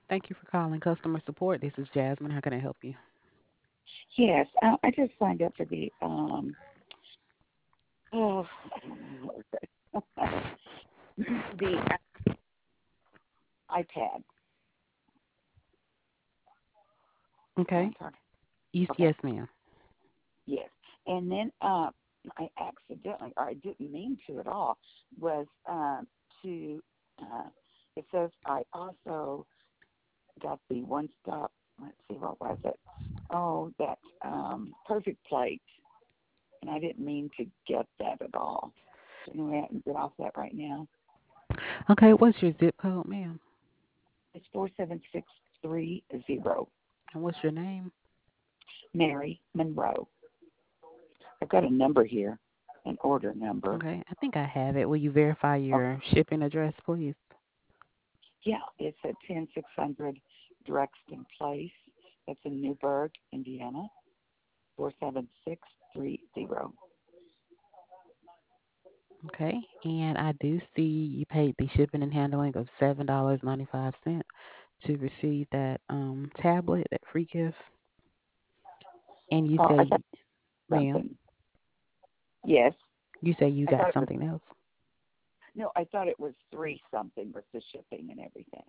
Thank you for calling customer support. This is Jasmine. How can I help you? Yes, I just signed up for the oh, what was it? The iPad. Can I Okay. talk? Yes, Okay, yes, ma'am. yes. And then I accidentally, or I didn't mean to at all, was to. It says I also got the one stop. Let's see, what was it? Oh, that perfect plate, and I didn't mean to get that at all. So anyway, I can get off that right now. Okay, what's your zip code, ma'am? It's 47630. And what's your name? Mary Monroe. I've got a number here, an order number. Okay, I think I have it. Will you verify Oh, your shipping address, please? yeah, it's at 10600 Drexton Place. That's in Newburgh, Indiana, 47630. Okay, and I do see you paid the shipping and handling of $7.95 to receive that tablet, that free gift. And Oh, I thought ma'am, something. Yes, you say you I thought got it was, something else. no, I thought it was three something with the shipping and everything.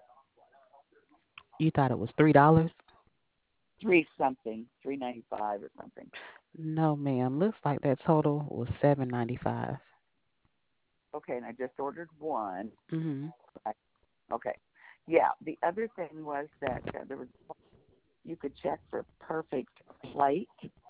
You thought it was $3? Three something, 395 or something. No, ma'am. Looks like that total was 7.95. Okay, and I just ordered one. Mm-hmm. Right. Okay. Yeah, the other thing was that there was you could check for perfect plate.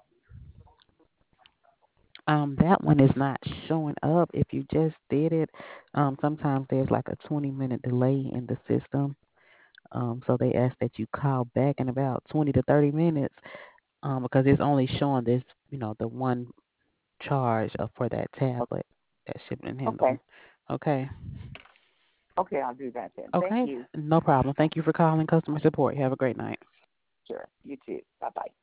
That one is not showing up. If you just did it, sometimes there's like a 20-minute delay in the system. So they ask that you call back in about 20 to 30 minutes, because it's only showing this, the one charge for that tablet, that shipping and Okay. handling. Okay. Okay, I'll do that then. Thank Okay. you. No problem. Thank you for calling customer support. Have a great night. Sure. You too. Bye bye.